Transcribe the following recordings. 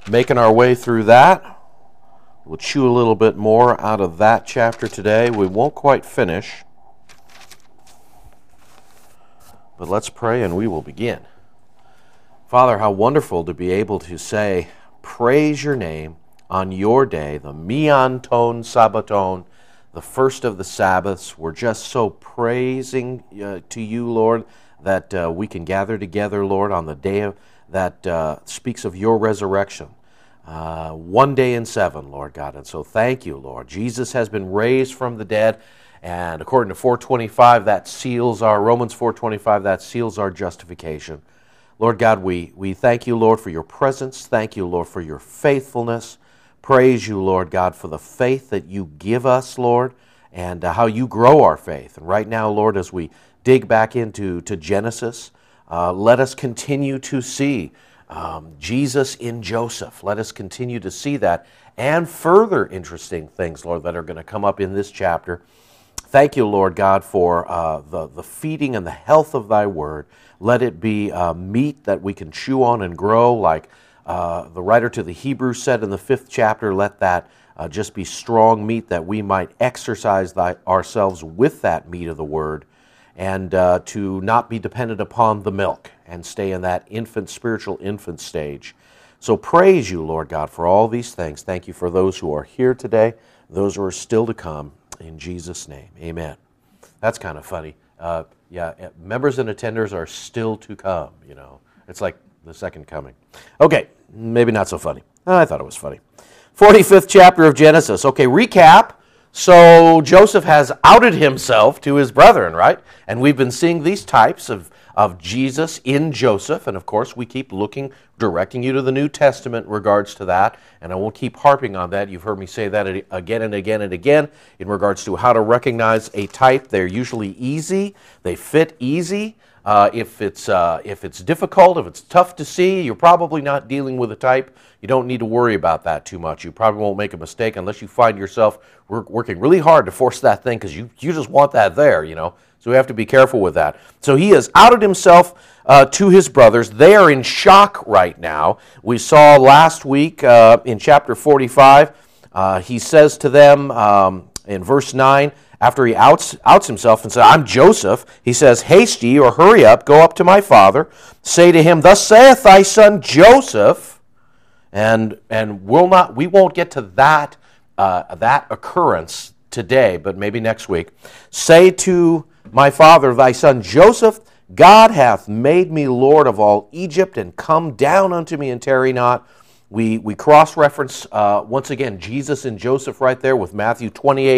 Making our way through that. We'll chew a little bit more out of that chapter today. We won't quite finish, but let's pray and we will begin. Father, how wonderful to be able to say, praise your name on your day, the Mianton Sabbaton, the first of the Sabbaths. We're just so praising to you, Lord, that we can gather together, Lord, on the day that speaks of your resurrection. 1 day in 7, Lord God. And so thank you, Lord. Jesus has been raised from the dead, and according to 425, that seals our, Romans 425, that seals our justification. Lord God, we thank you, Lord, for your presence. Thank you, Lord, for your faithfulness. Praise you, Lord God, for the faith that you give us, Lord, and how you grow our faith. And right now, Lord, as we dig back into Genesis, let us continue to see Jesus in Joseph. Let us continue to see that and further interesting things, Lord, that are going to come up in this chapter. Thank you, Lord God, for the feeding and the health of thy word. Let it be meat that we can chew on and grow, like the writer to the Hebrews said in the 5th chapter. Let that just be strong meat that we might exercise ourselves with that meat of the word, and to not be dependent upon the milk and stay in that spiritual infant stage. So praise you, Lord God, for all these things. Thank you for those who are here today, those who are still to come. In Jesus' name, amen. That's kind of funny. Members and attenders are still to come, you know. It's like the second coming. Okay, maybe not so funny. I thought it was funny. 45th chapter of Genesis. Okay, recap. So Joseph has outed himself to his brethren, right? And we've been seeing these types of Jesus in Joseph. And of course, we keep directing you to the New Testament in regards to that. And I won't keep harping on that. You've heard me say that again and again and again in regards to how to recognize a type. They're usually easy. They fit easy. If it's difficult, if it's tough to see, you're probably not dealing with a type. You don't need to worry about that too much. You probably won't make a mistake unless you find yourself working really hard to force that thing because you just want that there, you know. So we have to be careful with that. So he has outed himself to his brothers. They are in shock right now. We saw last week in chapter 45, he says to them in verse 9, after he outs himself and says, I'm Joseph, he says, haste ye, or hurry up, go up to my father, say to him, thus saith thy son Joseph, and we won't get to that occurrence today, but maybe next week. Say to my father, thy son Joseph, God hath made me Lord of all Egypt, and come down unto me and tarry not. We cross-reference, once again, Jesus and Joseph right there with Matthew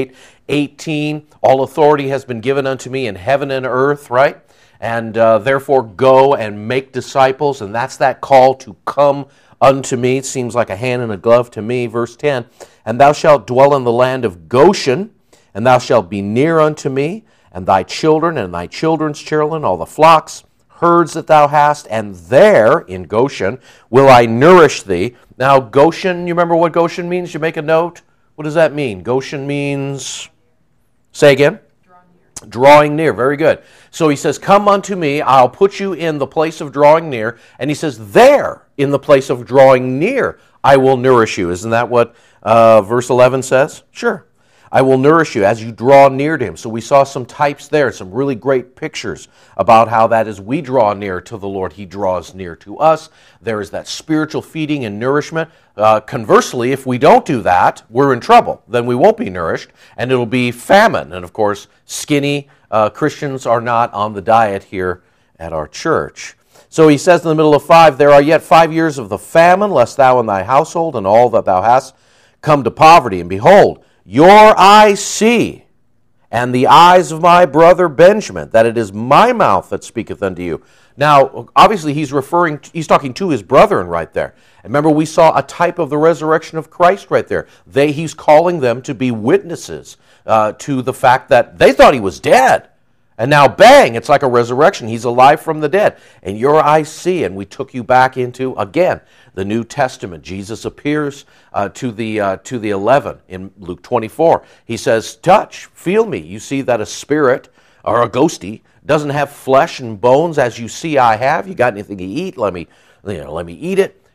28:18. All authority has been given unto me in heaven and earth, right? And therefore go and make disciples, and that's that call to come unto me. It seems like a hand in a glove to me. Verse 10, and thou shalt dwell in the land of Goshen, and thou shalt be near unto me, and thy children and thy children's children, all the flocks, herds that thou hast, and there, in Goshen, will I nourish thee. Now, Goshen, you remember what Goshen means? You make a note. What does that mean? Goshen means, say again? Drawing near. Very good. So he says, come unto me, I'll put you in the place of drawing near. And he says, there, in the place of drawing near, I will nourish you. Isn't that what verse 11 says? Sure. I will nourish you as you draw near to him. So we saw some types there, some really great pictures about how that as we draw near to the Lord, he draws near to us. There is that spiritual feeding and nourishment. Conversely, if we don't do that, we're in trouble. Then we won't be nourished, and it'll be famine. And of course, skinny Christians are not on the diet here at our church. So he says in the middle of 5, there are yet 5 years of the famine, lest thou and thy household and all that thou hast come to poverty. And behold, your eyes see, and the eyes of my brother Benjamin, that it is my mouth that speaketh unto you. Now, obviously, he's talking to his brethren right there. And remember, we saw a type of the resurrection of Christ right there. He's calling them to be witnesses to the fact that they thought he was dead. And now, bang, it's like a resurrection. He's alive from the dead. And your eyes see, and we took you back into, again, the New Testament. Jesus appears to the 11 in Luke 24. He says, touch, feel me. You see that a spirit, or a ghosty, doesn't have flesh and bones as you see I have. You got anything to eat? Let me eat it.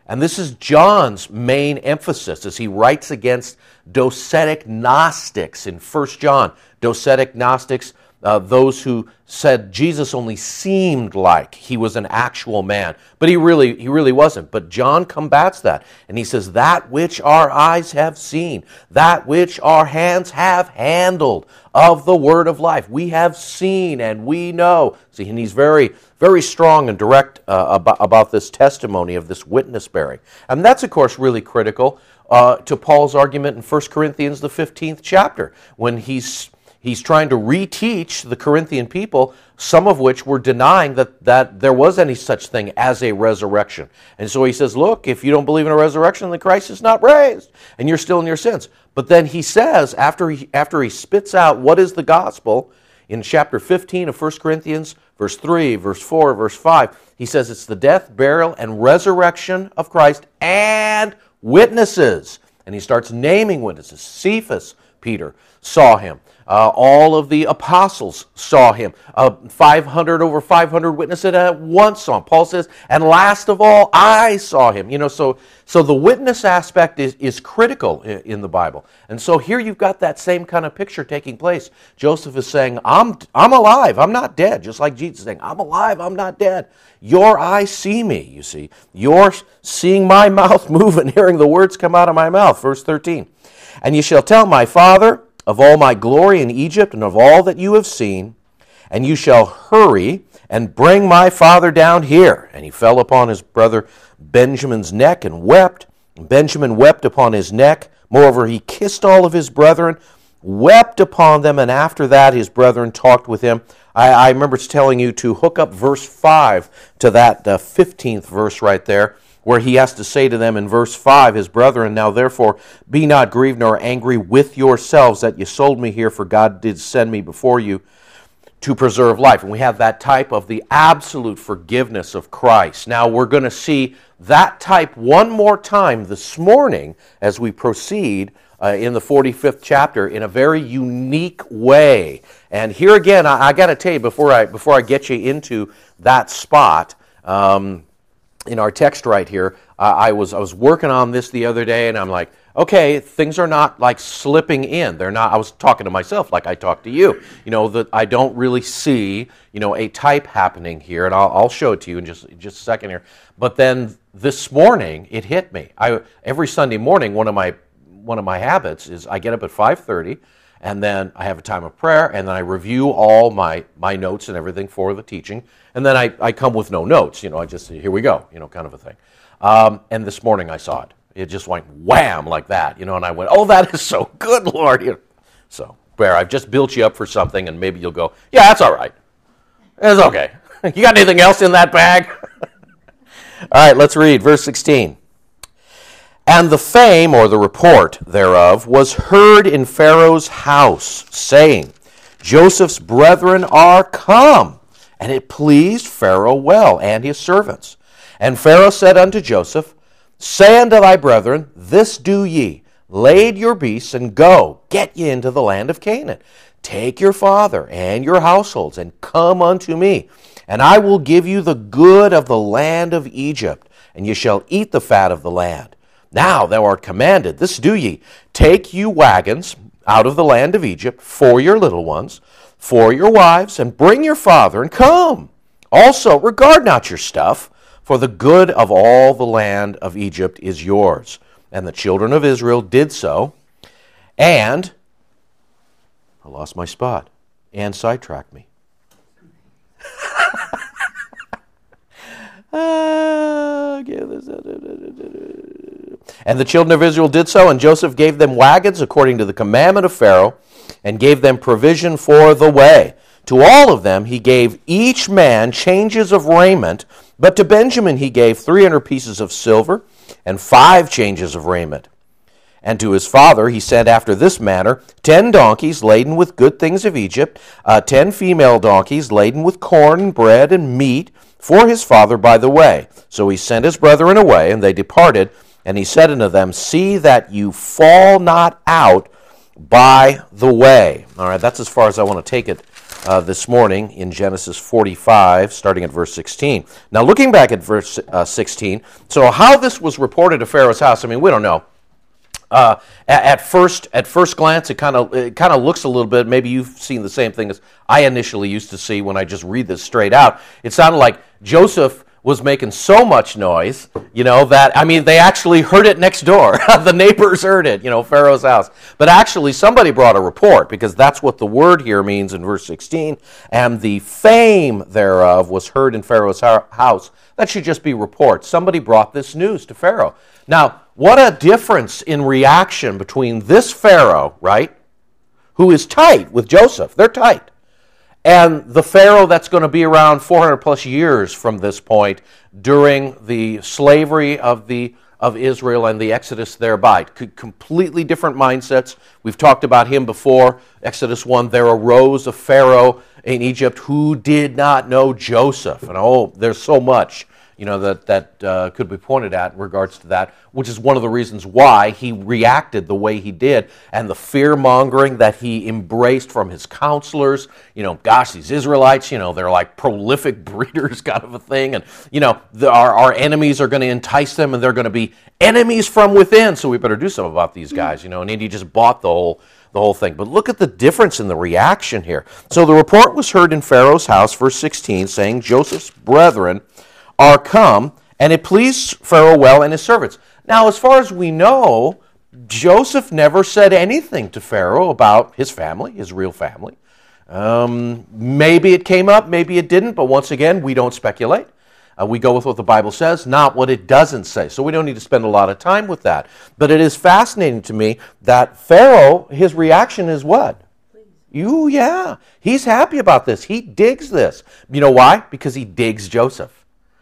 And this is John's main emphasis as he writes against docetic Gnostics in 1 John. Docetic Gnostics, those who said Jesus only seemed like he was an actual man, but he really wasn't. But John combats that, and he says, that which our eyes have seen, that which our hands have handled of the word of life, we have seen and we know. See, and he's very, very strong and direct about this testimony of this witness bearing. And that's, of course, really critical to Paul's argument in 1 Corinthians, the 15th chapter, when he's trying to reteach the Corinthian people, some of which were denying that there was any such thing as a resurrection. And so he says, look, if you don't believe in a resurrection, then Christ is not raised, and you're still in your sins. But then he says, after he spits out what is the gospel, in chapter 15 of 1 Corinthians, verse 3, verse 4, verse 5, he says it's the death, burial, and resurrection of Christ and witnesses. And he starts naming witnesses. Cephas, Peter, saw him. All of the apostles saw him. Over 500 witnesses at once saw him. Paul says, and last of all, I saw him. So the witness aspect is critical in the Bible. And so here you've got that same kind of picture taking place. Joseph is saying, I'm alive, I'm not dead. Just like Jesus is saying, I'm alive, I'm not dead. Your eyes see me, you see. You're seeing my mouth move and hearing the words come out of my mouth. Verse 13. And you shall tell my father of all my glory in Egypt and of all that you have seen, and you shall hurry and bring my father down here. And he fell upon his brother Benjamin's neck and wept. And Benjamin wept upon his neck. Moreover, he kissed all of his brethren, wept upon them, and after that his brethren talked with him. I remember telling you to hook up verse 5 to that 15th verse right there, where he has to say to them in verse 5, his brethren, now therefore be not grieved nor angry with yourselves that you sold me here, for God did send me before you to preserve life. And we have that type of the absolute forgiveness of Christ. Now we're going to see that type one more time this morning as we proceed in the 45th chapter in a very unique way. And here again, I got to tell you, before I get you into that spot, in our text right here, I was working on this the other day, and I'm like, okay, things are not like slipping in. They're not. I was talking to myself like I talked to you. That I don't really see, a type happening here, and I'll show it to you in just a second here. But then this morning, it hit me. Every Sunday morning, one of my habits is I get up at 5:30. And then I have a time of prayer, and then I review all my notes and everything for the teaching. And then I come with no notes. I just say, here we go, kind of a thing. And this morning I saw it. It just went wham like that, and I went, oh, that is so good, Lord. So, Bear, I've just built you up for something, and maybe you'll go, yeah, that's all right. It's okay. You got anything else in that bag? All right, let's read verse 16. And the fame, or the report thereof, was heard in Pharaoh's house, saying, Joseph's brethren are come. And it pleased Pharaoh well, and his servants. And Pharaoh said unto Joseph, Say unto thy brethren, This do ye, lade your beasts, and go, get ye into the land of Canaan. Take your father and your households, and come unto me, and I will give you the good of the land of Egypt, and ye shall eat the fat of the land. Now thou art commanded, this do ye, take you wagons out of the land of Egypt for your little ones, for your wives, and bring your father, and come. Also regard not your stuff, for the good of all the land of Egypt is yours. And the children of Israel did so, and I lost my spot, and sidetracked me. And the children of Israel did so, and Joseph gave them wagons according to the commandment of Pharaoh, and gave them provision for the way. To all of them he gave each man changes of raiment, but to Benjamin he gave 300 pieces of silver, and 5 changes of raiment. And to his father he sent after this manner 10 donkeys laden with good things of Egypt, 10 female donkeys laden with corn and bread and meat for his father by the way. So he sent his brethren away, and they departed. And he said unto them, See that you fall not out by the way. All right, that's as far as I want to take it this morning in Genesis 45, starting at verse 16. Now, looking back at verse 16, so how this was reported to Pharaoh's house, I mean, we don't know. At first glance, it kind of looks a little bit. Maybe you've seen the same thing as I initially used to see when I just read this straight out. It sounded like Joseph was making so much noise, that, I mean, they actually heard it next door. The neighbors heard it, Pharaoh's house. But actually, somebody brought a report, because that's what the word here means in verse 16. And the fame thereof was heard in Pharaoh's house. That should just be report. Somebody brought this news to Pharaoh. Now, what a difference in reaction between this Pharaoh, right, who is tight with Joseph. They're tight. And the Pharaoh that's going to be around 400 plus years from this point during the slavery of Israel and the Exodus thereby. Completely different mindsets. We've talked about him before. Exodus 1, there arose a Pharaoh in Egypt who did not know Joseph. And there's so much that could be pointed at in regards to that, which is one of the reasons why he reacted the way he did, and the fear-mongering that he embraced from his counselors. These Israelites, they're like prolific breeders kind of a thing, and, our enemies are going to entice them, and they're going to be enemies from within, so we better do something about these guys, and he just bought the whole thing. But look at the difference in the reaction here. So the report was heard in Pharaoh's house, verse 16, saying, Joseph's brethren are come, and it pleased Pharaoh well and his servants. Now, as far as we know, Joseph never said anything to Pharaoh about his family, his real family. Maybe it came up, maybe it didn't, but once again, we don't speculate. We go with what the Bible says, not what it doesn't say. So we don't need to spend a lot of time with that. But it is fascinating to me that Pharaoh, his reaction is what? Yeah, he's happy about this. He digs this. You know why? Because he digs Joseph.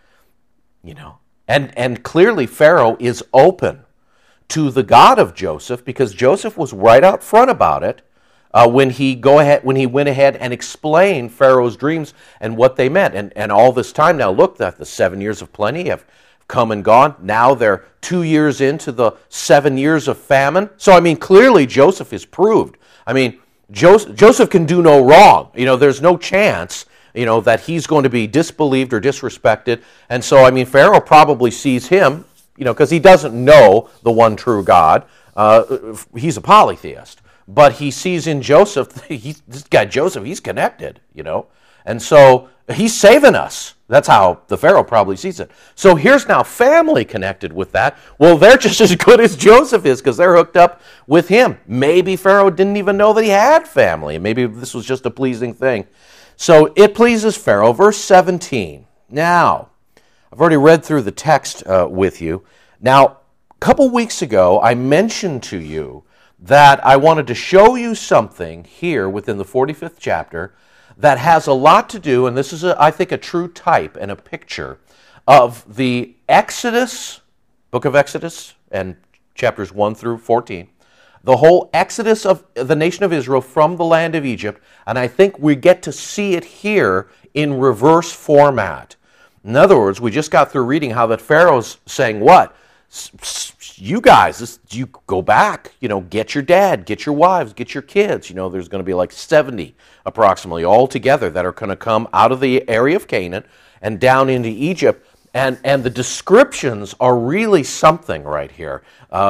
And clearly Pharaoh is open to the God of Joseph, because Joseph was right out front about it when he went ahead and explained Pharaoh's dreams and what they meant. And all this time now, look, that the 7 years of plenty have come and gone. Now they're 2 years into the 7 years of famine. So, I mean, clearly Joseph is proved. I mean, Joseph can do no wrong. There's no chance that he's going to be disbelieved or disrespected. And so, I mean, Pharaoh probably sees him, because he doesn't know the one true God. He's a polytheist. But he sees in Joseph, this guy Joseph, he's connected, And so, he's saving us. That's how the Pharaoh probably sees it. So here's now family connected with that. Well, they're just as good as Joseph is, because they're hooked up with him. Maybe Pharaoh didn't even know that he had family. Maybe this was just a pleasing thing. So it pleases Pharaoh. Verse 17. Now, I've already read through the text with you. Now, a couple weeks ago, I mentioned to you that I wanted to show you something here within the 45th chapter that has a lot to do, and this is, I think, a true type and a picture of the Exodus, book of Exodus, and chapters 1 through 14, the whole exodus of the nation of Israel from the land of Egypt, and I think we get to see it here in reverse format. In other words, we just got through reading how that Pharaoh's saying, what? You guys, you go back, get your dad, get your wives, get your kids. There's going to be like 70 approximately all together that are going to come out of the area of Canaan and down into Egypt. And the descriptions are really something right here.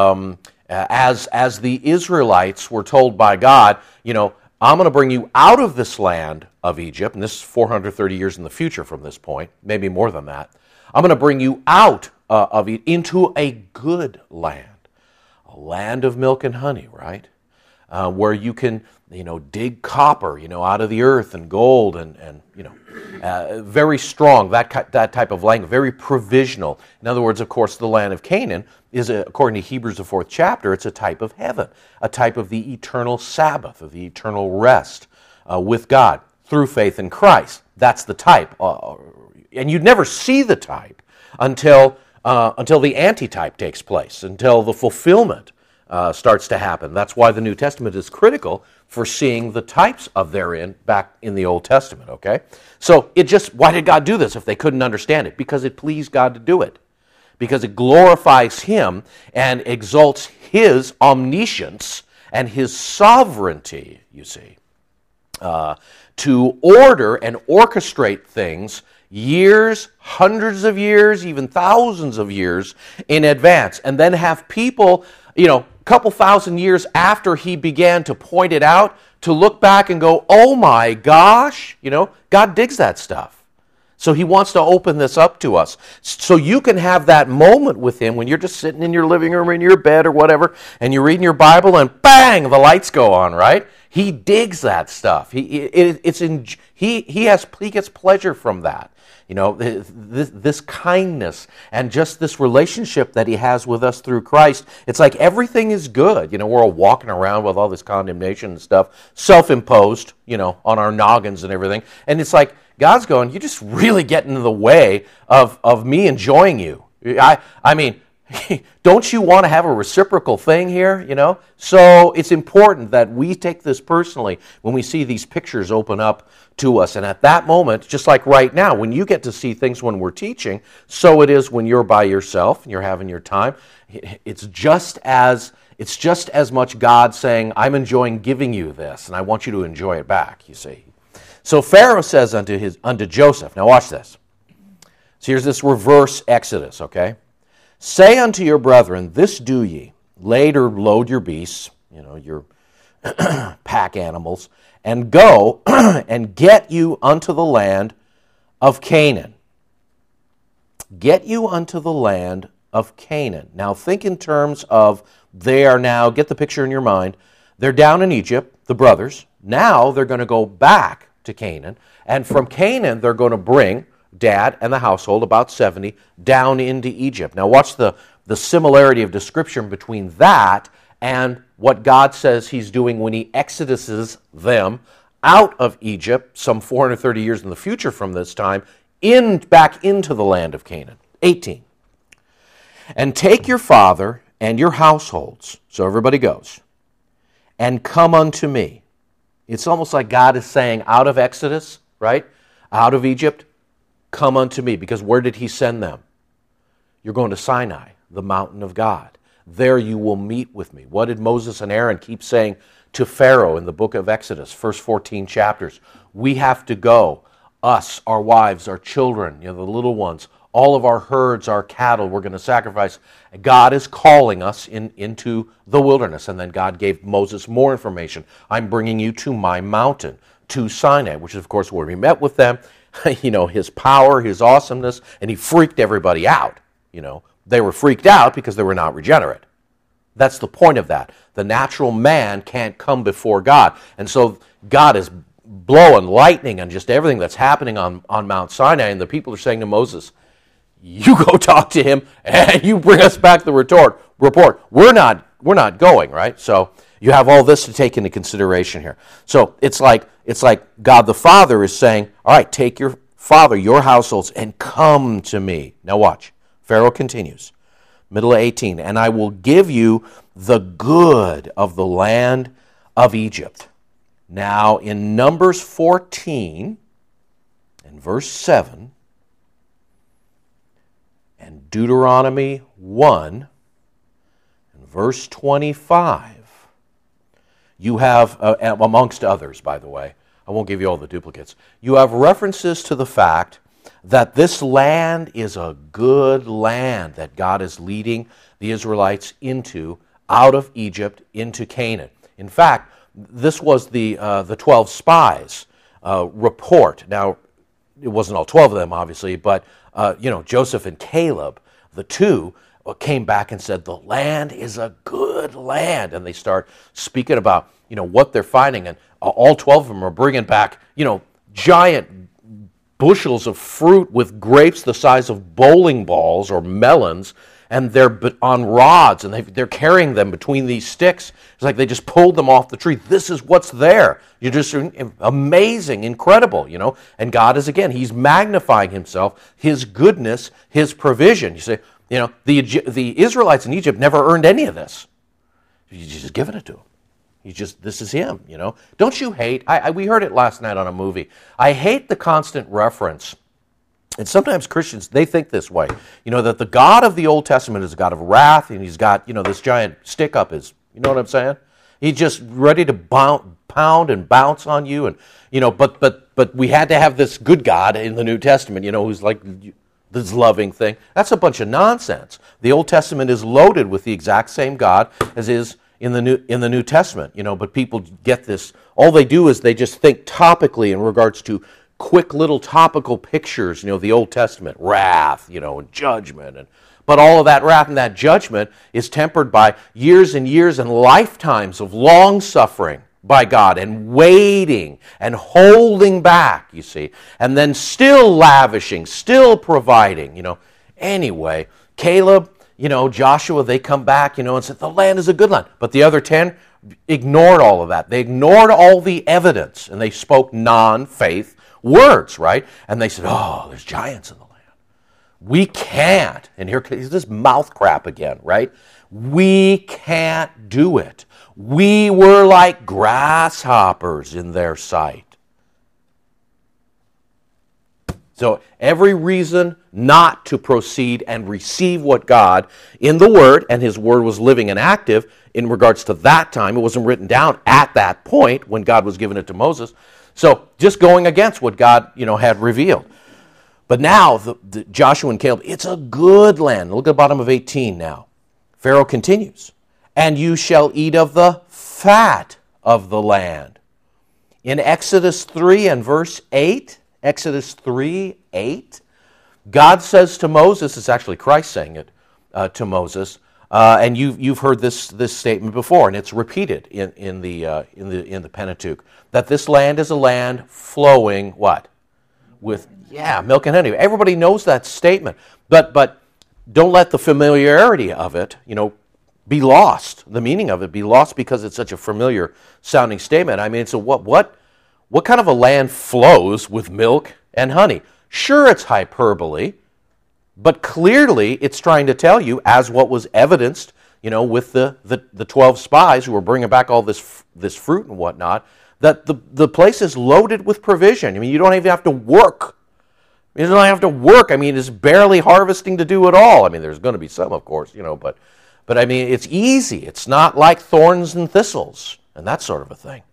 As the Israelites were told by God, I'm going to bring you out of this land of Egypt, and this is 430 years in the future from this point, maybe more than that. I'm going to bring you out of it into a good land, a land of milk and honey, right? Where you can, dig copper, out of the earth, and gold, and very strong, that type of language, very provisional. In other words, of course, the land of Canaan is, according to Hebrews, the 4th chapter, it's a type of heaven, a type of the eternal Sabbath, of the eternal rest with God through faith in Christ. That's the type. And you'd never see the type until the antitype takes place, until the fulfillment starts to happen. That's why the New Testament is critical for seeing the types of therein back in the Old Testament, okay? So why did God do this if they couldn't understand it? Because it pleased God to do it. Because it glorifies Him and exalts His omniscience and His sovereignty, you see. to order and orchestrate things years, hundreds of years, even thousands of years in advance, and then have people, a couple thousand years after he began to point it out, to look back and go, oh my gosh, God digs that stuff. So he wants to open this up to us. So you can have that moment with him when you're just sitting in your living room or in your bed or whatever, and you're reading your Bible and bang, the lights go on, right? He digs that stuff. He gets pleasure from that. This kindness and just this relationship that he has with us through Christ. It's like everything is good. We're all walking around with all this condemnation and stuff, self-imposed, on our noggins and everything. And it's like God's going, you're just really getting in the way of me enjoying you. I mean, don't you want to have a reciprocal thing here, So it's important that we take this personally when we see these pictures open up to us. And at that moment, just like right now, when you get to see things when we're teaching, so it is when you're by yourself and you're having your time. It's just as much God saying, I'm enjoying giving you this, and I want you to enjoy it back, you see. So Pharaoh says unto Joseph, now watch this. So here's this reverse Exodus, okay? Say unto your brethren, this do ye, later load your beasts, your pack animals, and go and get you unto the land of Canaan. Get you unto the land of Canaan. Now think in terms of they are now, get the picture in your mind, they're down in Egypt, the brothers. Now they're going to go back to Canaan, and from Canaan they're going to bring Dad and the household, about 70, down into Egypt. Now watch the similarity of description between that and what God says he's doing when he exoduses them out of Egypt, some 430 years in the future from this time, back into the land of Canaan. 18. And take your father and your households, so everybody goes, and come unto me. It's almost like God is saying out of Exodus, right? Out of Egypt, come unto me, because where did he send them? You're going to Sinai, the mountain of God. There you will meet with me. What did Moses and Aaron keep saying to Pharaoh in the book of Exodus, first 14 chapters? We have to go, us, our wives, our children, the little ones, all of our herds, our cattle, we're going to sacrifice. God is calling us into the wilderness. And then God gave Moses more information. I'm bringing you to my mountain, to Sinai, which is, of course, where we met with them. His power, his awesomeness, and he freaked everybody out. They were freaked out because they were not regenerate. That's the point of that. The natural man can't come before God. And so God is blowing lightning on just everything that's happening on Mount Sinai, and the people are saying to Moses, you go talk to him, and you bring us back the report. We're not going, right? So you have all this to take into consideration here. So it's like God the Father is saying, all right, take your father, your households, and come to me. Now watch. Pharaoh continues, middle of 18, and I will give you the good of the land of Egypt. Now in Numbers 14 and verse 7, and Deuteronomy 1 and verse 25, you have, amongst others, by the way, I won't give you all the duplicates, you have references to the fact that this land is a good land that God is leading the Israelites into, out of Egypt, into Canaan. In fact, this was the 12 spies report. Now, it wasn't all 12 of them, obviously, but Joseph and Caleb, the two, came back and said, the land is a good land. And they start speaking about, what they're finding. And all 12 of them are bringing back, giant bushels of fruit with grapes the size of bowling balls or melons, and they're on rods, and they're carrying them between these sticks. It's like they just pulled them off the tree. This is what's there. You're just amazing, incredible, And God is, again, he's magnifying himself, his goodness, his provision. You say, the Israelites in Egypt never earned any of this. He's just giving it to them. This is him, Don't you hate, we heard it last night on a movie, I hate the constant reference, and sometimes Christians, they think this way, that the God of the Old Testament is a God of wrath, and he's got, this giant stick up his, you know what I'm saying? He's just ready to pound and bounce on you, and but we had to have this good God in the New Testament, who's like this loving thing. That's a bunch of nonsense. The Old Testament is loaded with the exact same God as is in the New Testament, but people get this. All they do is they just think topically in regards to quick little topical pictures, the Old Testament, wrath, and judgment, but all of that wrath and that judgment is tempered by years and years and lifetimes of long suffering by God and waiting and holding back, you see, and then still lavishing, still providing, Anyway, Caleb, Joshua, they come back, and said, the land is a good land. But the other 10 ignored all of that. They ignored all the evidence, and they spoke non-faith words, right? And they said, oh, there's giants in the land. We can't. And here's this mouth crap again, right? We can't do it. We were like grasshoppers in their sight. So every reason not to proceed and receive what God in the Word, and His Word was living and active in regards to that time. It wasn't written down at that point when God was giving it to Moses. So just going against what God, had revealed. But now, the Joshua and Caleb, it's a good land. Look at the bottom of 18 now. Pharaoh continues, and you shall eat of the fat of the land. In Exodus 3 and verse 8, Exodus 3:8, God says to Moses, it's actually Christ saying it to Moses, and you've heard this statement before, and it's repeated in the Pentateuch, that this land is a land flowing what? With milk and honey. Everybody knows that statement, but don't let the familiarity of it, be lost. The meaning of it be lost because it's such a familiar sounding statement. I mean, so what kind of a land flows with milk and honey? Sure, it's hyperbole, but clearly it's trying to tell you, as what was evidenced, with the 12 spies who were bringing back all this fruit and whatnot, that the place is loaded with provision. I mean, you don't even have to work. You don't have to work. I mean, it's barely harvesting to do it all. I mean, there's going to be some, of course, but I mean, it's easy. It's not like thorns and thistles and that sort of a thing.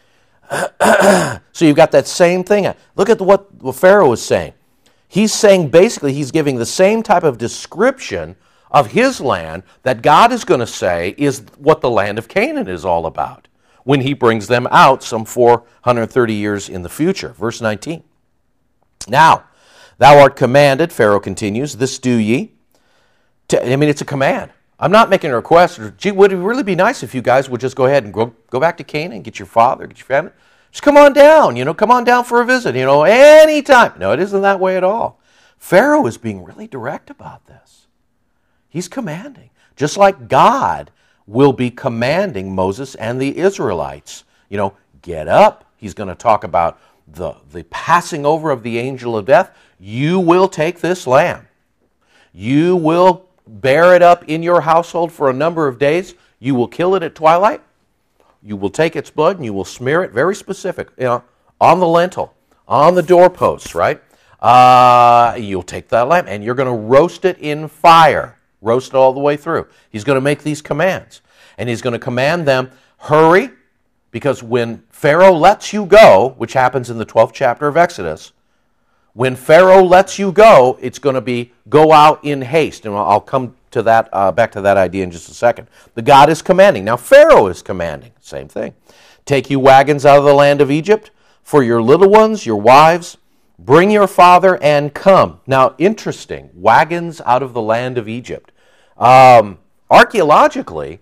So you've got that same thing. Look at what Pharaoh is saying. He's saying basically he's giving the same type of description of his land that God is going to say is what the land of Canaan is all about when he brings them out some 430 years in the future. Verse 19. Now, thou art commanded, Pharaoh continues, this do ye. It's a command. I'm not making a request. Gee, would it really be nice if you guys would just go ahead and go back to Canaan, get your father, get your family? Just come on down, come on down for a visit, anytime. No, it isn't that way at all. Pharaoh is being really direct about this. He's commanding. Just like God will be commanding Moses and the Israelites, get up. He's going to talk about the passing over of the angel of death. You will take this lamb. You will bear it up in your household for a number of days. You will kill it at twilight. You will take its blood and you will smear it, very specific, on the lintel, on the doorposts, right? You'll take that lamb and you're going to roast it in fire. Roast it all the way through. He's going to make these commands. And he's going to command them, hurry, because when Pharaoh lets you go, which happens in the 12th chapter of Exodus, when Pharaoh lets you go, it's going to be go out in haste. And I'll come to that, back to that idea in just a second. The God is commanding. Now Pharaoh is commanding. Same thing. Take you wagons out of the land of Egypt for your little ones, your wives. Bring your father and come. Now, interesting. Wagons out of the land of Egypt. Archaeologically,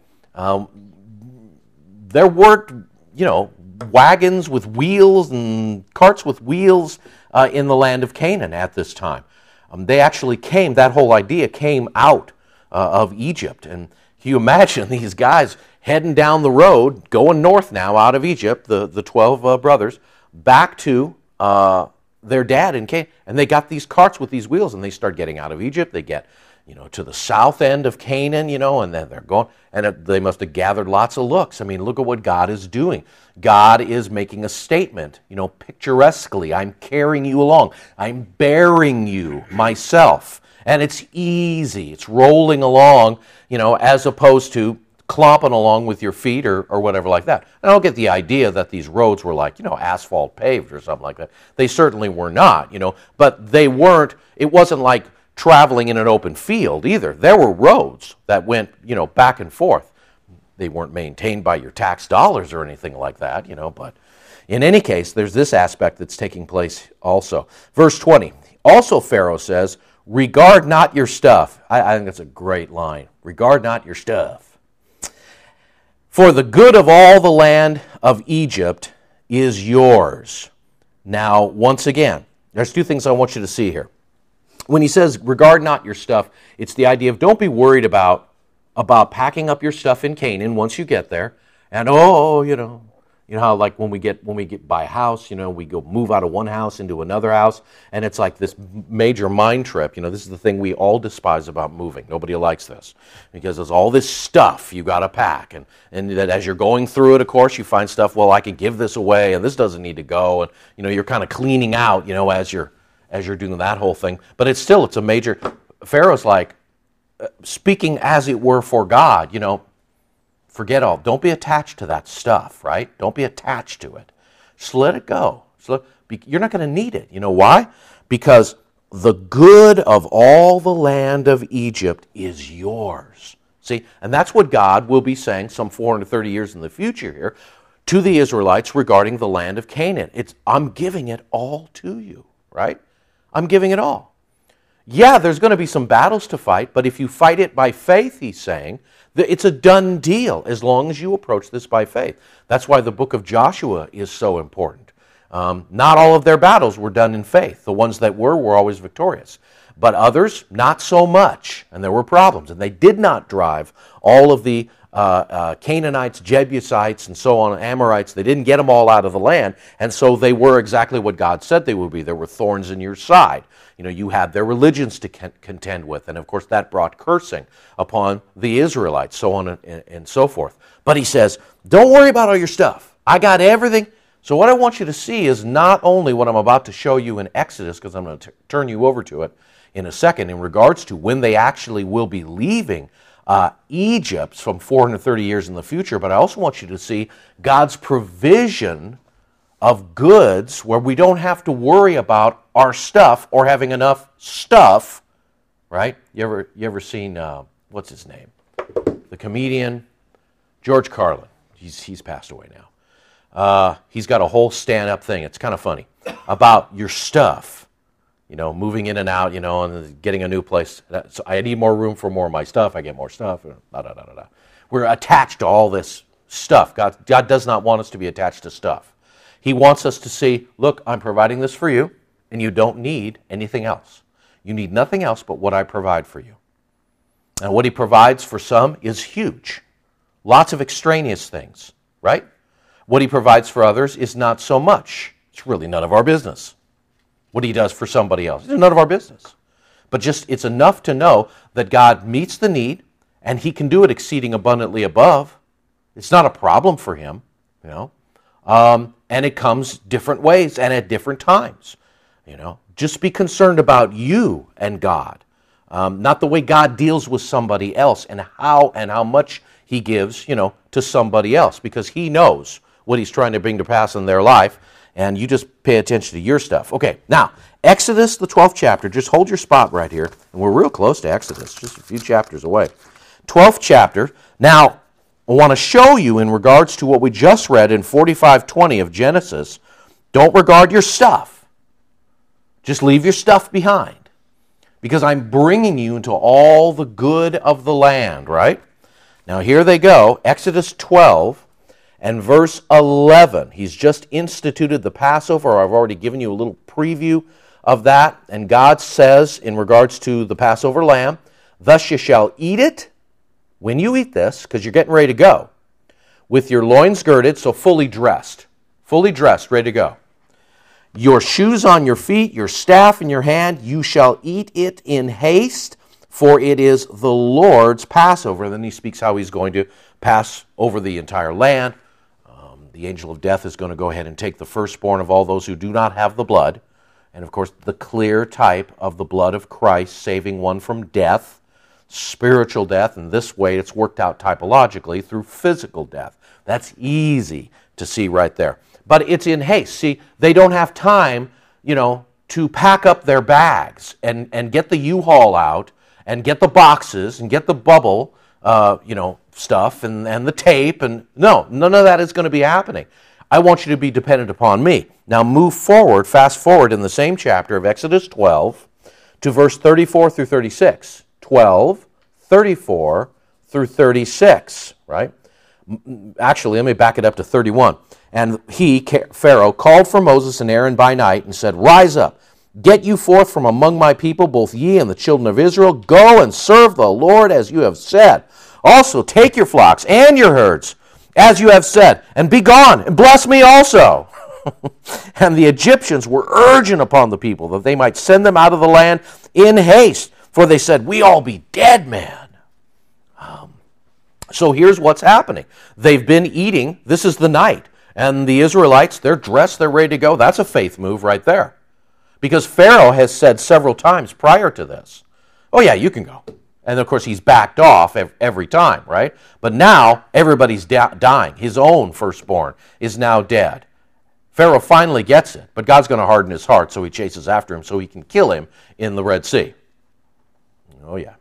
there weren't, wagons with wheels and carts with wheels in the land of Canaan at this time. They actually that whole idea came out of Egypt. And can you imagine these guys heading down the road, going north now out of Egypt, the 12 brothers, back to their dad in Canaan. And they got these carts with these wheels, and they start getting out of Egypt. They get to the south end of Canaan, and then they're going, and they must have gathered lots of looks. I mean, look at what God is doing. God is making a statement, picturesquely. I'm carrying you along. I'm bearing you myself. And it's easy. It's rolling along, as opposed to clomping along with your feet or whatever like that. And I don't get the idea that these roads were like, asphalt paved or something like that. They certainly were not, but they weren't, it wasn't like traveling in an open field either. There were roads that went, back and forth. They weren't maintained by your tax dollars or anything like that, but in any case, there's this aspect that's taking place also. Verse 20, also Pharaoh says, regard not your stuff. I think that's a great line. Regard not your stuff. For the good of all the land of Egypt is yours. Now, once again, there's two things I want you to see here. When he says, regard not your stuff, it's the idea of don't be worried about packing up your stuff in Canaan once you get there. And, how like when we get buy a house, we go move out of one house into another house, and it's like this major mind trip. This is the thing we all despise about moving. Nobody likes this because there's all this stuff you got to pack, and that as you're going through it, of course, you find stuff. Well, I could give this away, and this doesn't need to go, and you're kind of cleaning out, as you're doing that whole thing. But it's a major. Pharaoh's like speaking as it were for God, Forget all. Don't be attached to that stuff, right? Don't be attached to it. Just let it go. You're not going to need it. You know why? Because the good of all the land of Egypt is yours. See, and that's what God will be saying some 430 years in the future here to the Israelites regarding the land of Canaan. I'm giving it all to you, right? I'm giving it all. Yeah, there's going to be some battles to fight, but if you fight it by faith, he's saying, it's a done deal as long as you approach this by faith. That's why the book of Joshua is so important. Not all of their battles were done in faith. The ones that were always victorious. But others, not so much. And there were problems. And they did not drive all of the Canaanites, Jebusites, and so on, Amorites. They didn't get them all out of the land. And so they were exactly what God said they would be. There were thorns in your side. You had their religions to contend with. And of course, that brought cursing upon the Israelites, so on and so forth. But he says, don't worry about all your stuff. I got everything. So what I want you to see is not only what I'm about to show you in Exodus, because I'm going to turn you over to it in a second, in regards to when they actually will be leaving Egypt from 430 years in the future, but I also want you to see God's provision of goods where we don't have to worry about our stuff or having enough stuff, right? You ever seen, what's his name? The comedian George Carlin. He's passed away now. He's got a whole stand-up thing. It's kind of funny about your stuff, moving in and out, and getting a new place. So I need more room for more of my stuff. I get more stuff. We're attached to all this stuff. God does not want us to be attached to stuff. He wants us to see, look, I'm providing this for you, and you don't need anything else. You need nothing else but what I provide for you. And what he provides for some is huge. Lots of extraneous things, right? What he provides for others is not so much. It's really none of our business. What he does for somebody else is none of our business. But just it's enough to know that God meets the need, and he can do it exceeding abundantly above. It's not a problem for him, and it comes different ways and at different times. Just be concerned about you and God, not the way God deals with somebody else and how much he gives, to somebody else, because he knows what he's trying to bring to pass in their life, and you just pay attention to your stuff. Okay, now, Exodus, the 12th chapter, just hold your spot right here, and we're real close to Exodus, just a few chapters away. 12th chapter. Now, I want to show you in regards to what we just read in 45:20 of Genesis, don't regard your stuff. Just leave your stuff behind, because I'm bringing you into all the good of the land, right? Now here they go, Exodus 12 and verse 11. He's just instituted the Passover. I've already given you a little preview of that. And God says in regards to the Passover lamb, thus you shall eat it when you eat this, because you're getting ready to go, with your loins girded, so fully dressed, ready to go. Your shoes on your feet, your staff in your hand, you shall eat it in haste, for it is the Lord's Passover. And then he speaks how he's going to pass over the entire land. The angel of death is going to go ahead and take the firstborn of all those who do not have the blood. And of course, the clear type of the blood of Christ saving one from death. spiritual death, and this way it's worked out typologically through physical death. That's easy to see right there. But it's in haste. See, they don't have time, to pack up their bags and get the U-Haul out and get the boxes and get the bubble, stuff and the tape. And no, none of that is going to be happening. I want you to be dependent upon me. Now fast forward in the same chapter of Exodus 12 to verse 34 through 36. 12, 34 through 36, right? Actually, let me back it up to 31. And Pharaoh, called for Moses and Aaron by night and said, "Rise up, get you forth from among my people, both ye and the children of Israel. Go and serve the Lord as you have said. Also take your flocks and your herds, as you have said, and be gone, and bless me also." And the Egyptians were urgent upon the people that they might send them out of the land in haste, for they said, "We all be dead, man." So here's what's happening. They've been eating. This is the night. And the Israelites, they're dressed, they're ready to go. That's a faith move right there. Because Pharaoh has said several times prior to this, "Oh yeah, you can go." And of course he's backed off every time, right? But now everybody's dying. His own firstborn is now dead. Pharaoh finally gets it, but God's going to harden his heart, so he chases after him so he can kill him in the Red Sea. Oh yeah.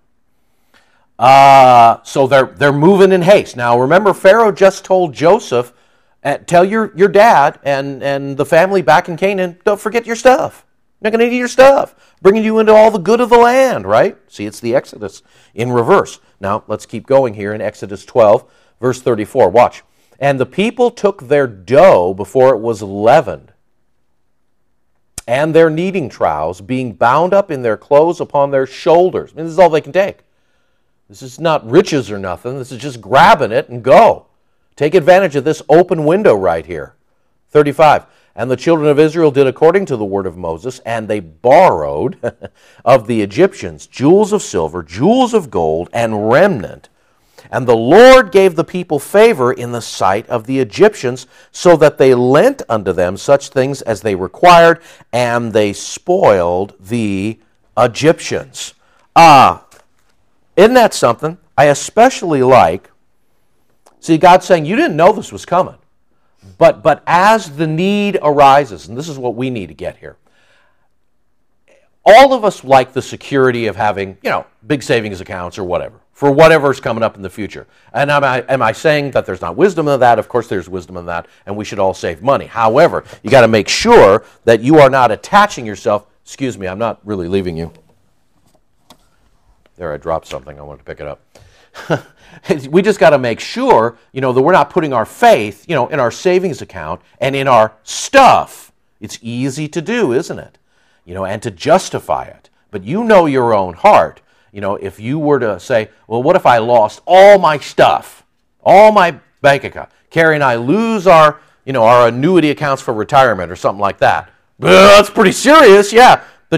So they're moving in haste. Now remember, Pharaoh just told Joseph, "Tell your dad and the family back in Canaan, don't forget your stuff. You're not going to need your stuff. Bringing you into all the good of the land," right? See, it's the Exodus in reverse. Now let's keep going here in Exodus 12, verse 34. Watch. "And the people took their dough before it was leavened, and their kneading troughs, being bound up in their clothes upon their shoulders." I mean, this is all they can take. This is not riches or nothing. This is just grabbing it and go. Take advantage of this open window right here. 35. "And the children of Israel did according to the word of Moses, and they borrowed of the Egyptians jewels of silver, jewels of gold, and remnant. And the Lord gave the people favor in the sight of the Egyptians, so that they lent unto them such things as they required, and they spoiled the Egyptians." Isn't that something? I especially like, see, God's saying, you didn't know this was coming. But as the need arises, and this is what we need to get here, all of us like the security of having, big savings accounts or whatever, for whatever's coming up in the future. And am I saying that there's not wisdom in that? Of course there's wisdom in that, and we should all save money. However, you got to make sure that you are not attaching yourself. Excuse me, I'm not really leaving you. There, I dropped something. I wanted to pick it up. We just got to make sure, that we're not putting our faith, in our savings account and in our stuff. It's easy to do, isn't it? And to justify it. But you know your own heart. If you were to say, well, what if I lost all my stuff, all my bank account? Carrie and I lose our annuity accounts for retirement or something like that. Well, that's pretty serious, yeah. But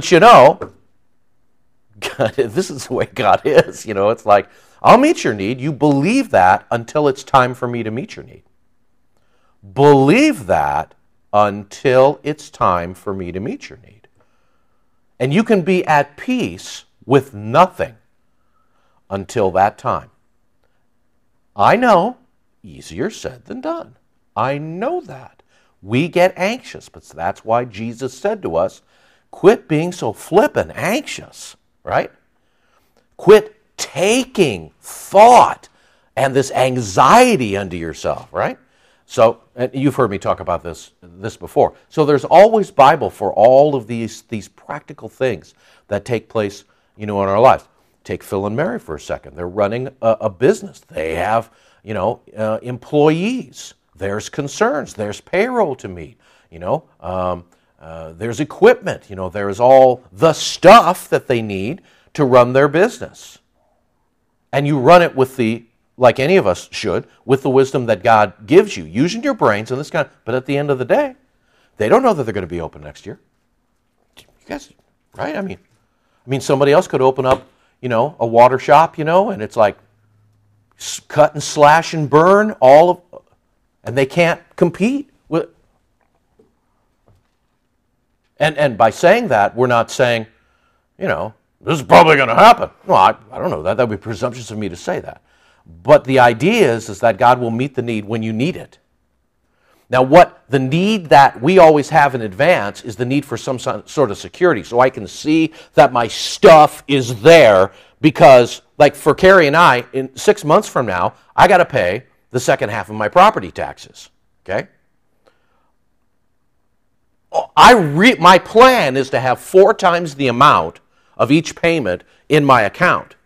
God, this is the way God is. It's like, I'll meet your need. You believe that until it's time for me to meet your need. Believe that until it's time for me to meet your need. And you can be at peace with nothing until that time. I know, easier said than done. I know that. We get anxious, but that's why Jesus said to us, quit being so flippin' anxious. Right? Quit taking thought and this anxiety unto yourself, right? So, and you've heard me talk about this before. So there's always Bible for all of these practical things that take place, in our lives. Take Phil and Mary for a second. They're running a business. They have, employees. There's concerns. There's payroll to meet, there's equipment, there's all the stuff that they need to run their business. And you run it with like any of us should, with the wisdom that God gives you, using your brains and this kind of, but at the end of the day, they don't know that they're going to be open next year. You guys, right? I mean, somebody else could open up, a water shop, and it's like cut and slash and burn and they can't compete with. And by saying that, we're not saying, this is probably going to happen. Well, I don't know that. That would be presumptuous of me to say that. But the idea is that God will meet the need when you need it. Now, what the need that we always have in advance is the need for some sort of security, so I can see that my stuff is there, because, like for Carrie and I, in 6 months from now, I got to pay the second half of my property taxes, okay? My plan is to have 4 times the amount of each payment in my account.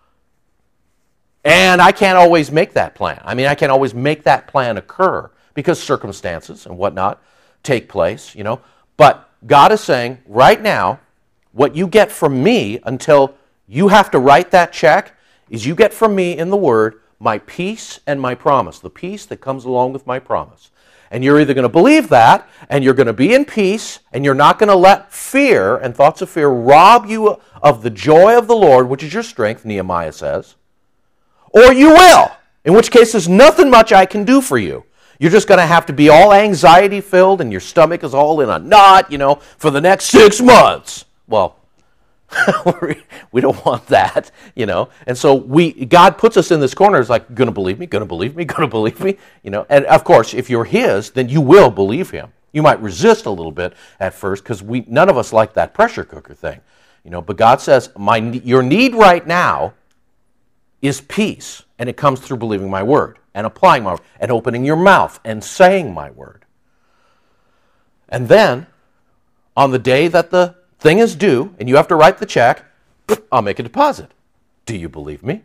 And I can't always make that plan. I mean, I can't always make that plan occur because circumstances and whatnot take place, you know. But God is saying, right now, what you get from me until you have to write that check is you get from me in the Word my peace and my promise, the peace that comes along with my promise. And you're either going to believe that, and you're going to be in peace, and you're not going to let fear and thoughts of fear rob you of the joy of the Lord, which is your strength, Nehemiah says, or you will, in which case there's nothing much I can do for you. You're just going to have to be all anxiety-filled, and your stomach is all in a knot, you know, for the next 6 months. Well, we don't want that, you know. And so God puts us in this corner. It's like, going to believe me, going to believe me, going to believe me, you know. And of course, if you're His, then you will believe Him. You might resist a little bit at first because none of us like that pressure cooker thing, you know. But God says, your need right now is peace, and it comes through believing my word and applying my word and opening your mouth and saying my word. And then, on the day that the thing is due and you have to write the check, I'll make a deposit. Do you believe me?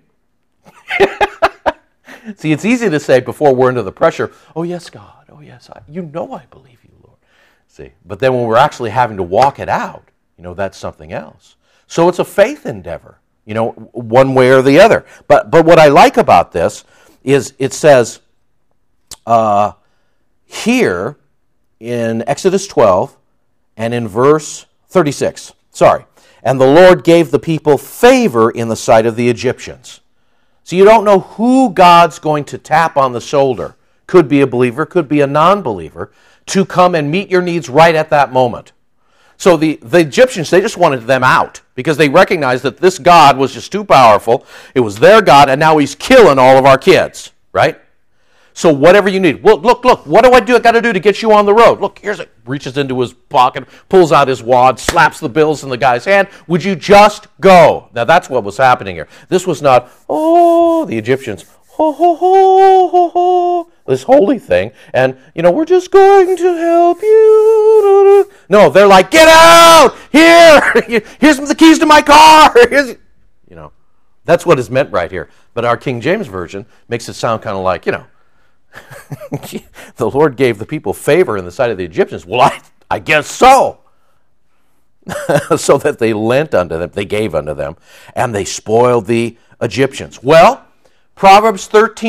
See, it's easy to say before we're into the pressure, oh yes, God, oh yes, you know I believe you, Lord. See, but then when we're actually having to walk it out, you know, that's something else. So it's a faith endeavor, you know, one way or the other. But what I like about this is it says here in Exodus 12 and in verse 36, and the Lord gave the people favor in the sight of the Egyptians. So you don't know who God's going to tap on the shoulder. Could be a believer, could be a non-believer, to come and meet your needs right at that moment. So the Egyptians, they just wanted them out because they recognized that this God was just too powerful. It was their God, and now He's killing all of our kids, right? So whatever you need. Well, look, what do I got to do to get you on the road? Look, here's it. Reaches into his pocket, pulls out his wad, slaps the bills in the guy's hand. Would you just go? Now that's what was happening here. This was not, the Egyptians, this holy thing, and, you know, we're just going to help you. No, they're like, get out! Here's the keys to my car! You know, that's what is meant right here. But our King James Version makes it sound kind of like, you know, the Lord gave the people favor in the sight of the Egyptians. Well, I guess so. So that they lent unto them, they gave unto them, and they spoiled the Egyptians. Well, Proverbs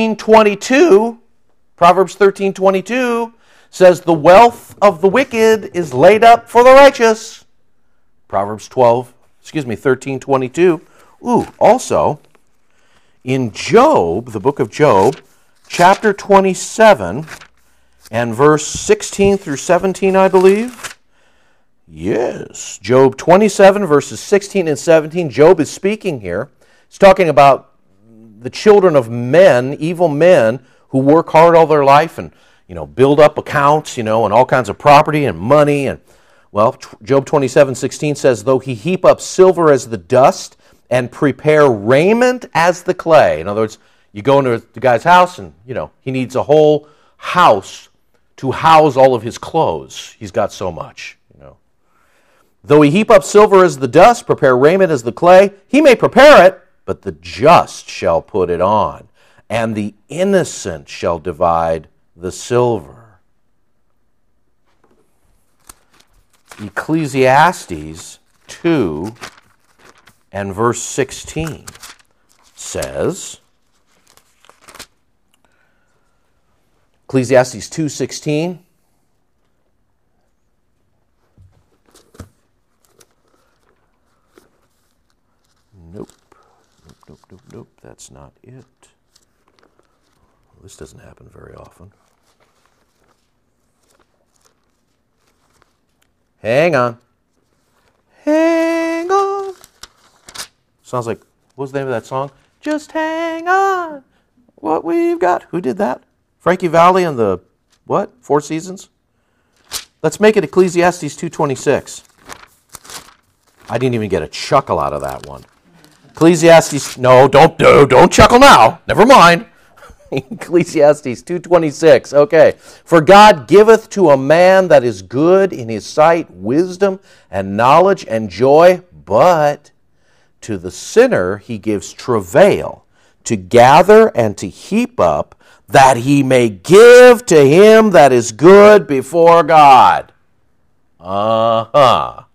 13:22 says, the wealth of the wicked is laid up for the righteous. Proverbs 13:22. Also, in Job, the book of Job, chapter 27 and verse 16 through 17, I believe. Yes, Job 27, verses 16 and 17. Job is speaking here. He's talking about the children of men, evil men, who work hard all their life and, you know, build up accounts, you know, and all kinds of property and money. And, well, Job 27:16 says, though he heap up silver as the dust and prepare raiment as the clay. In other words, you go into the guy's house and, you know, he needs a whole house to house all of his clothes. He's got so much, you know. Though he heap up silver as the dust, prepare raiment as the clay, he may prepare it, but the just shall put it on, and the innocent shall divide the silver. Ecclesiastes 2 and verse 16 says, Ecclesiastes 2:16. Nope. That's not it. Well, this doesn't happen very often. Hang on. Sounds like, what was the name of that song? Just hang on, what we've got. Who did that? Frankie Valli and the, what? Four Seasons? Let's make it Ecclesiastes 2:26. I didn't even get a chuckle out of that one. Ecclesiastes, no, don't chuckle now. Never mind. Ecclesiastes 2:26. Okay. For God giveth to a man that is good in his sight wisdom and knowledge and joy, but to the sinner he gives travail to gather and to heap up, that he may give to him that is good before God. Uh-huh.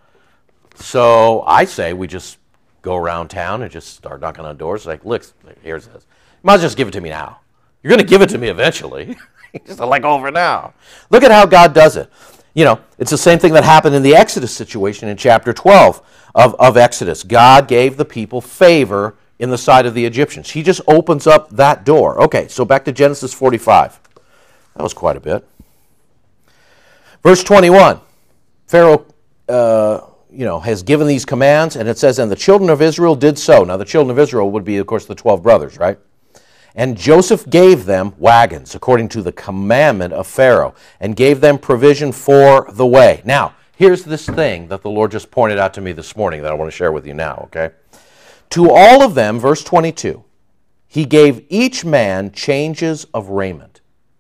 So I say we just go around town and just start knocking on doors. Like, look, here's this. You might as well just give it to me now. You're going to give it to me eventually. Just like over now. Look at how God does it. You know, it's the same thing that happened in the Exodus situation in chapter 12 of Exodus. God gave the people favor in the sight of the Egyptians. He just opens up that door. Okay, so back to Genesis 45. That was quite a bit. Verse 21. Pharaoh, has given these commands, and it says, and the children of Israel did so. Now, the children of Israel would be, of course, the 12 brothers, right? And Joseph gave them wagons, according to the commandment of Pharaoh, and gave them provision for the way. Now, here's this thing that the Lord just pointed out to me this morning that I want to share with you now, okay? To all of them, verse 22, he gave each man changes of raiment.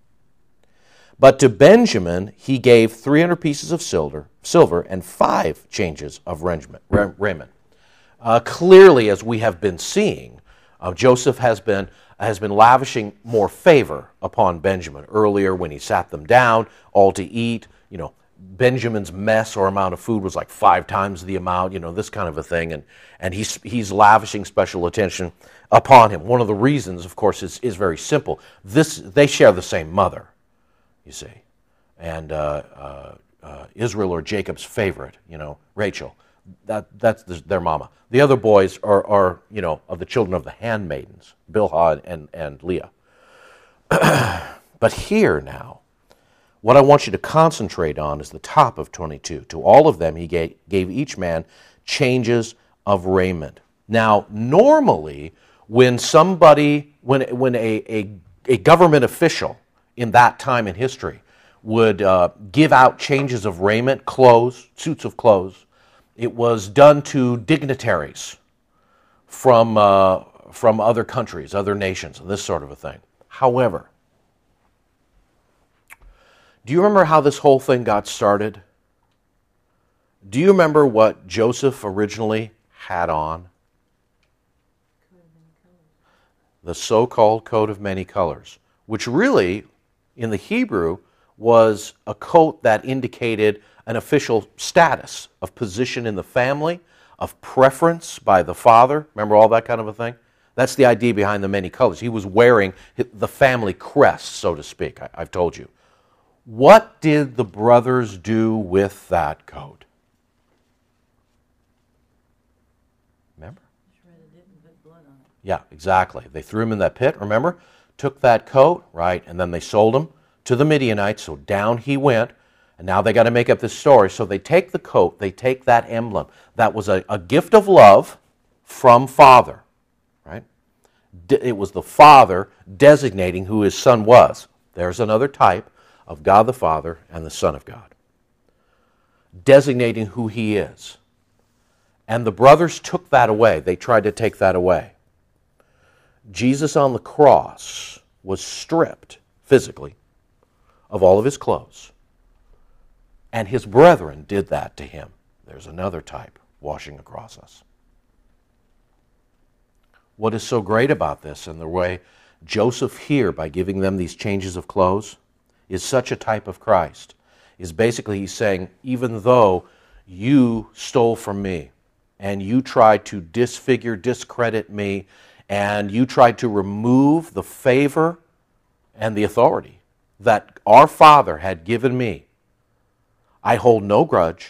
But to Benjamin he gave 300 pieces of silver and 5 changes of raiment. Clearly, as we have been seeing, Joseph has been lavishing more favor upon Benjamin. Earlier, when he sat them down all to eat, Benjamin's mess or amount of food was like 5 times the amount, this kind of a thing, and he's lavishing special attention upon him. One of the reasons, of course, is very simple. They share the same mother, you see, and Israel or Jacob's favorite, Rachel. That's their mama. The other boys are of the children of the handmaidens, Bilhah and Leah. But here now, what I want you to concentrate on is the top of 22. To all of them he gave each man changes of raiment. Now, normally, when a government official in that time in history would give out changes of raiment, clothes, suits of clothes, it was done to dignitaries from other countries, other nations, and this sort of a thing. However, do you remember how this whole thing got started? Do you remember what Joseph originally had on? The so-called coat of many colors, which really, in the Hebrew, was a coat that indicated an official status of position in the family, of preference by the father. Remember all that kind of a thing? That's the idea behind the many colors. He was wearing the family crest, so to speak. I've told you. What did the brothers do with that coat? Remember? Yeah, exactly. They threw him in that pit, remember? Took that coat, right, and then they sold him to the Midianites, so down he went, and now they got to make up this story. So they take the coat, they take that emblem. That was a gift of love from Father, right? It was the Father designating who his Son was. There's another type of God the Father and the Son of God, designating who he is. And the brothers took that away. They tried to take that away. Jesus on the cross was stripped physically of all of his clothes. And his brethren did that to him. There's another type washing across us. What is so great about this and the way Joseph here, by giving them these changes of clothes, is such a type of Christ, is basically he's saying, even though you stole from me and you tried to disfigure, discredit me, and you tried to remove the favor and the authority that our Father had given me, I hold no grudge.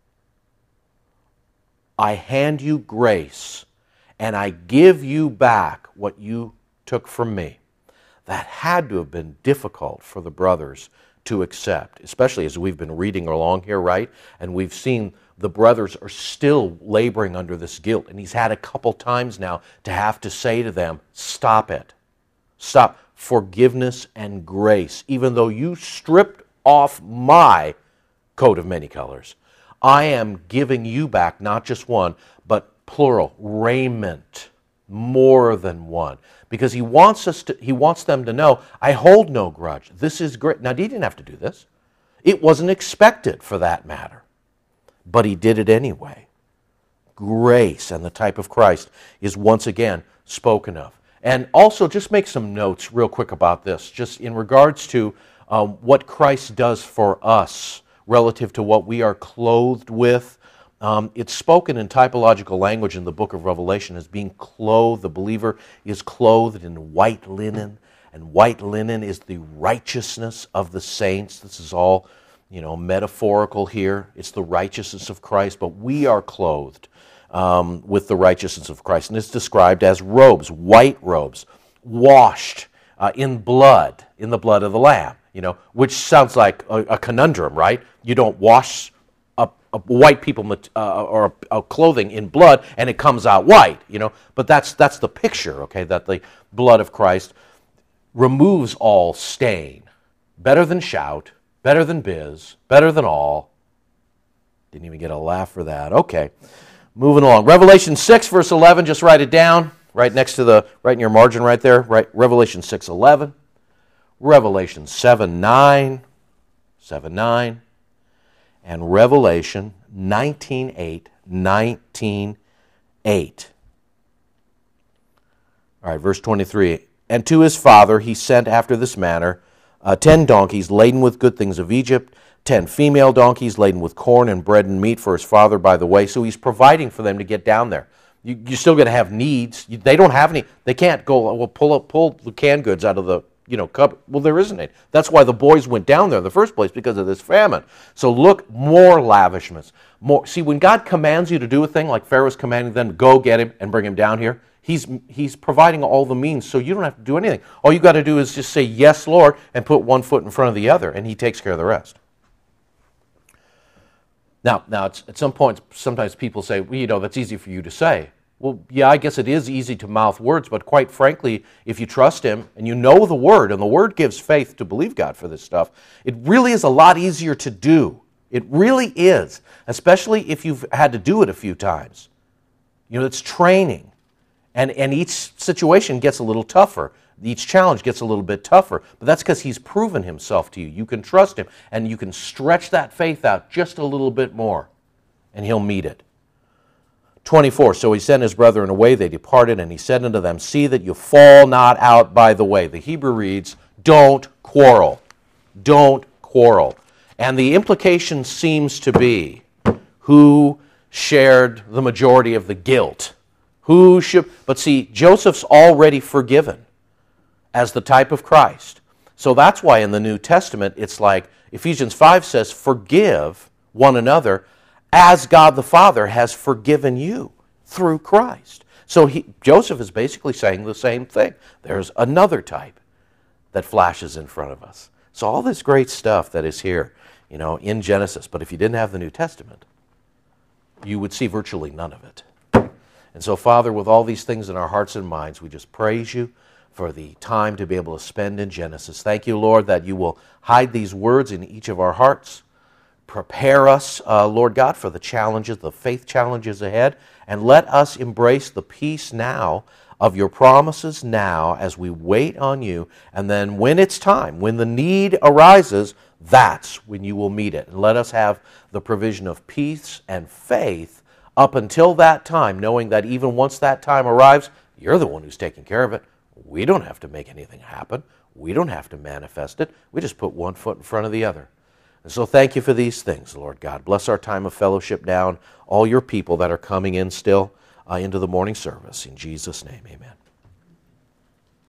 I hand you grace, and I give you back what you took from me. That had to have been difficult for the brothers to accept, especially as we've been reading along here, right? And we've seen the brothers are still laboring under this guilt. And he's had a couple times now to have to say to them, stop it. Stop. Forgiveness and grace. Even though you stripped off my coat of many colors, I am giving you back not just one, but plural, raiment, more than one. Because he wants them to know, I hold no grudge. This is great. Now, he didn't have to do this. It wasn't expected for that matter. But he did it anyway. Grace and the type of Christ is once again spoken of. And also, just make some notes real quick about this, just in regards to what Christ does for us relative to what we are clothed with. It's spoken in typological language in the book of Revelation as being clothed. The believer is clothed in white linen, and white linen is the righteousness of the saints. This is all, metaphorical here. It's the righteousness of Christ, but we are clothed with the righteousness of Christ. And it's described as robes, white robes, washed in the blood of the Lamb, which sounds like a conundrum, right? You don't wash white people or clothing in blood and it comes out white, But that's the picture, okay, that the blood of Christ removes all stain. Better than shout, better than biz, better than all. Didn't even get a laugh for that. Okay, moving along. Revelation 6, verse 11, just write it down, right next to right in your margin right there, right? Revelation 6:11. Revelation 7:9, and Revelation 19:8. All right, verse 23. And to his father he sent after this manner 10 donkeys laden with good things of Egypt, 10 female donkeys laden with corn and bread and meat for his father by the way. So he's providing for them to get down there. You're still going to have needs. They don't have any. They can't go, pull the canned goods out of the cupboard. Well, there isn't any. That's why the boys went down there in the first place, because of this famine. So look, more lavishness. More. See, when God commands you to do a thing, like Pharaoh's commanding them to go get him and bring him down here, He's providing all the means, so you don't have to do anything. All you got to do is just say, yes, Lord, and put one foot in front of the other, and he takes care of the rest. Now, at some point, sometimes people say, well, that's easy for you to say. Well, yeah, I guess it is easy to mouth words, but quite frankly, if you trust him and you know the Word, and the Word gives faith to believe God for this stuff, it really is a lot easier to do. It really is, especially if you've had to do it a few times. It's training. And each situation gets a little tougher. Each challenge gets a little bit tougher. But that's because he's proven himself to you. You can trust him, and you can stretch that faith out just a little bit more, and he'll meet it. 24, so he sent his brethren away. They departed, and he said unto them, see that you fall not out by the way. The Hebrew reads, don't quarrel. Don't quarrel. And the implication seems to be who shared the majority of the guilt. But see, Joseph's already forgiven as the type of Christ. So that's why in the New Testament, it's like Ephesians 5 says, forgive one another as God the Father has forgiven you through Christ. So Joseph is basically saying the same thing. There's another type that flashes in front of us. So all this great stuff that is here, in Genesis. But if you didn't have the New Testament, you would see virtually none of it. And so, Father, with all these things in our hearts and minds, we just praise you for the time to be able to spend in Genesis. Thank you, Lord, that you will hide these words in each of our hearts. Prepare us, Lord God, for the challenges, the faith challenges ahead, and let us embrace the peace now of your promises now as we wait on you. And then when it's time, when the need arises, that's when you will meet it. And let us have the provision of peace and faith up until that time, knowing that even once that time arrives, you're the one who's taking care of it. We don't have to make anything happen. We don't have to manifest it. We just put one foot in front of the other. And so thank you for these things, Lord God. Bless our time of fellowship now, all your people that are coming in still into the morning service. In Jesus' name, amen.